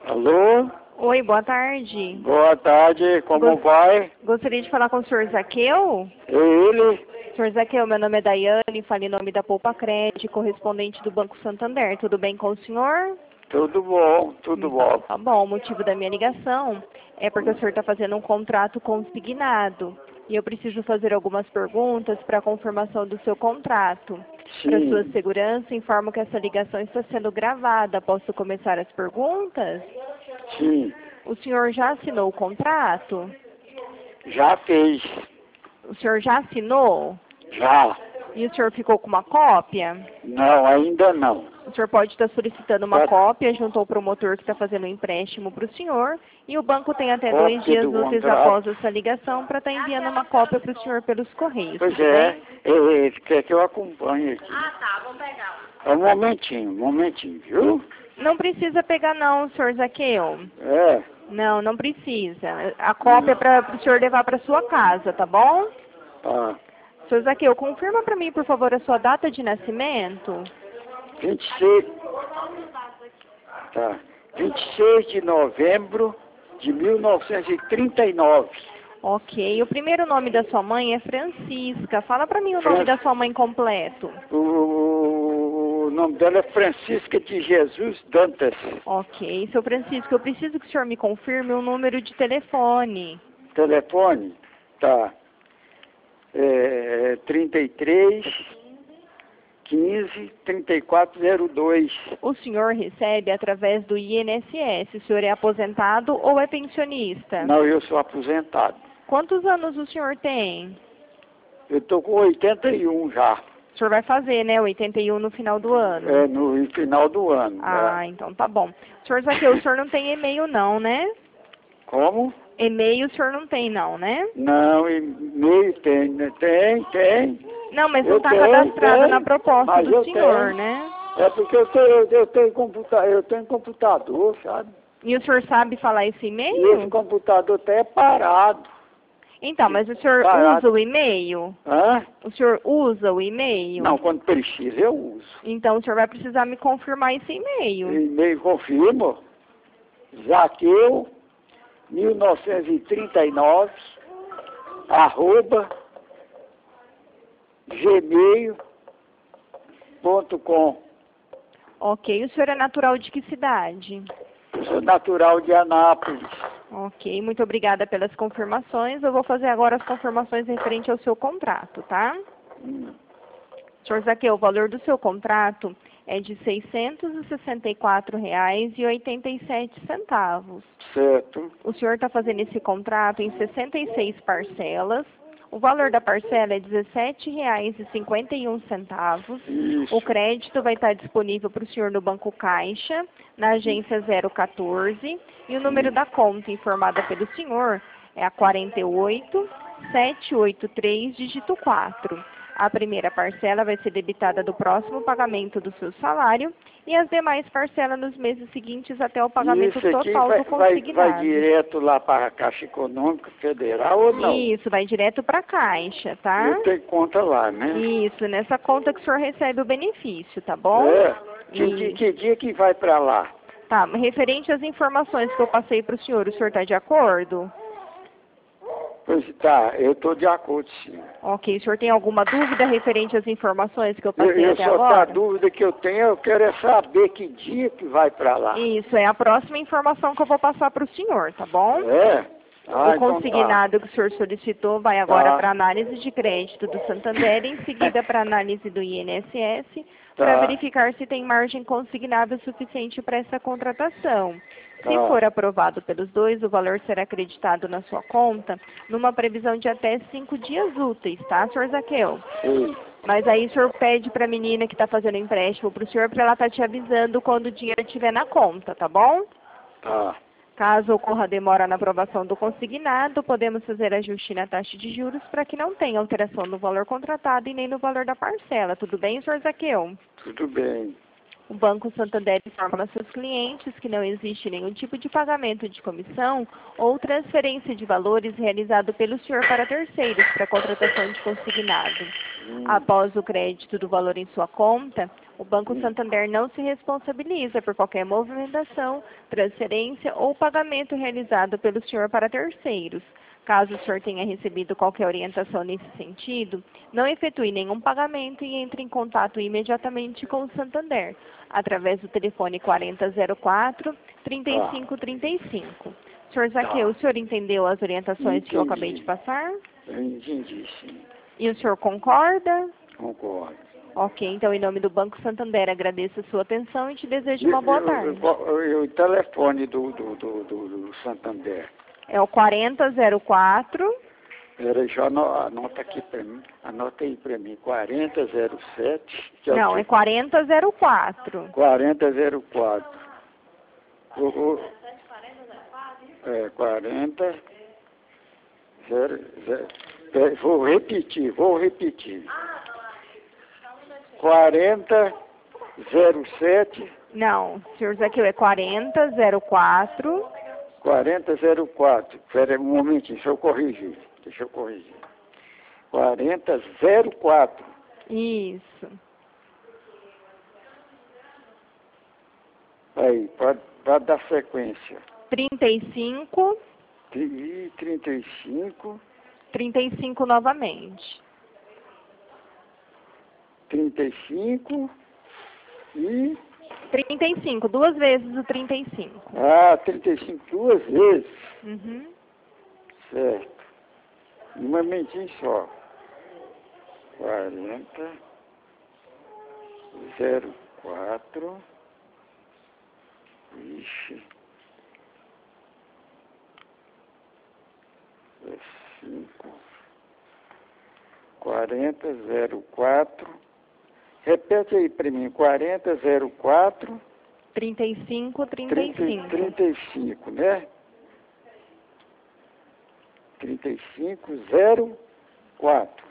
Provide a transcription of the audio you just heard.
Alô? Oi, boa tarde. Boa tarde, como vai? Gostaria de falar com o senhor Zaqueu. É ele? Senhor Zaqueu, meu nome é Daiane, falo em nome da Poupa Crédito, correspondente do Banco Santander. Tudo bem com o senhor? Tudo bom, tudo bom. Tá bom, o motivo da minha ligação é porque o senhor está fazendo um contrato consignado e eu preciso fazer algumas perguntas para a confirmação do seu contrato. Para sua Sim, segurança, informo que essa ligação está sendo gravada. Posso começar as perguntas? sim, O senhor já assinou o contrato? já fez, O senhor já assinou? já. E o senhor ficou com uma cópia? Não, ainda não. O senhor pode estar solicitando uma Tá. cópia junto ao promotor que está fazendo o empréstimo para o senhor. E o banco tem até Cópia 2 dias do úteis contrato. após essa ligação para estar enviando uma cópia para o senhor pelos correios. Pois Tudo é, bem? ele quer que eu acompanhe aqui. Um momentinho, viu? Não precisa pegar não, senhor Zaqueu. É, Não, não precisa. A cópia é para o senhor levar para sua casa, tá bom? tá. Senhor Zaqueu, confirma para mim, por favor, a sua data de nascimento. 26, tá. 26 de novembro de 1939. Ok. O primeiro nome da sua mãe é Francisca. Fala para mim o nome da sua mãe completo. O nome dela é Francisca de Jesus Dantas. Ok. Seu Francisco, eu preciso que o senhor me confirme o número de telefone. Telefone? Tá. 33 15 3402. O senhor recebe através do INSS. O senhor é aposentado ou é pensionista? Não, eu sou aposentado. Quantos anos o senhor tem? Eu tô com 81 já. O senhor vai fazer, né? 81 no final do ano. É no final do ano. Ah, então tá bom. Senhor Zaqueu, o senhor não tem e-mail não, né? Como? E-mail o senhor não tem não, né? Não, e-mail tem, né? Tem. Não, mas Eu não está tenho, cadastrado tenho, na proposta mas do eu senhor, tenho. né? É porque eu tenho computador, sabe? E o senhor sabe falar esse E esse e-mail? computador até é parado. Então, mas o senhor Parado. usa o e-mail? Hã? O senhor usa o e-mail? Não, quando precisa eu uso. Então, o senhor vai precisar me confirmar esse e-mail. E-mail confirmo. Zaqueu 1939 @ gmail.com. Ok. O senhor é natural de que cidade? Eu sou natural de Anápolis. Ok. Muito obrigada pelas confirmações. Eu vou fazer agora as confirmações referente ao seu contrato, tá? Senhor Zaqueu, o valor do seu contrato é de R$ 664,87. Certo. O senhor está fazendo esse contrato em 66 parcelas. O valor da parcela é R$ 17,51. Isso. O crédito vai estar disponível para o senhor no Banco Caixa, na agência 014. E o número da conta informada pelo senhor é a 48783, dígito 4. A primeira parcela vai ser debitada do próximo pagamento do seu salário e as demais parcelas nos meses seguintes até o pagamento Isso aqui total do vai consignado. direto lá para a Caixa Econômica Federal ou não? Isso, vai direto para a Caixa, tá? Eu tenho conta lá, né? Isso, nessa conta que o senhor recebe o benefício, tá bom? É. E- Que dia que vai para lá? Tá, referente às informações que eu passei para o senhor está de acordo? Pois tá, eu estou de acordo, sim. Ok, o senhor tem alguma dúvida referente às informações que eu passei Eu até só agora? a dúvida que eu tenho, eu quero é saber que dia que vai para lá. Isso, é a próxima informação que eu vou passar para o senhor, tá bom? É? Ah, O então consignado que o senhor solicitou vai agora Tá. para análise de crédito do Santander, em seguida para análise do INSS, Tá. para verificar se tem margem consignável suficiente para essa contratação. Se Tá. for aprovado pelos dois, o valor será acreditado na sua conta numa previsão de até 5 dias úteis, tá, senhor Zaqueu? Sim. Mas aí o senhor pede para a menina que está fazendo empréstimo para o senhor para ela estar te avisando quando o dinheiro estiver na conta, tá bom? Tá. Caso ocorra demora na aprovação do consignado, podemos fazer ajuste na taxa de juros para que não tenha alteração no valor contratado e nem no valor da parcela. Tudo bem, senhor Zaqueu? Tudo bem. O Banco Santander informa aos seus clientes que não existe nenhum tipo de pagamento de comissão ou transferência de valores realizado pelo senhor para terceiros para contratação de consignado. Após o crédito do valor em sua conta, o Banco Santander não se responsabiliza por qualquer movimentação, transferência ou pagamento realizado pelo senhor para terceiros. Caso o senhor tenha recebido qualquer orientação nesse sentido, não efetue nenhum pagamento e entre em contato imediatamente com o Santander, através do telefone 4004-3535. Senhor Zaqueu, o senhor entendeu as orientações que eu acabei de passar? Eu entendi, sim. E o senhor concorda? Concordo. Ok, então em nome do Banco Santander agradeço a sua atenção e te desejo uma boa tarde. O telefone do Santander. É o 4004. Peraí, já anota aqui para mim. Anota aí para mim. 4007. Não, é 4004. 4004. É 40. Vou repetir. 4007. Não, senhor Zaqueu, é 4004. 4004. Espera um momentinho, deixa eu corrigir. 4004. Isso. Aí, pode dar sequência. 35. E 35. 35 novamente. 35 e... 35, duas vezes o 35. Ah, 35 duas vezes. Uhum. Certo. Um momentinho só. 4004. Ixi. 5. 4004. Repete aí para mim. 4004. 35. 35, né? 3504.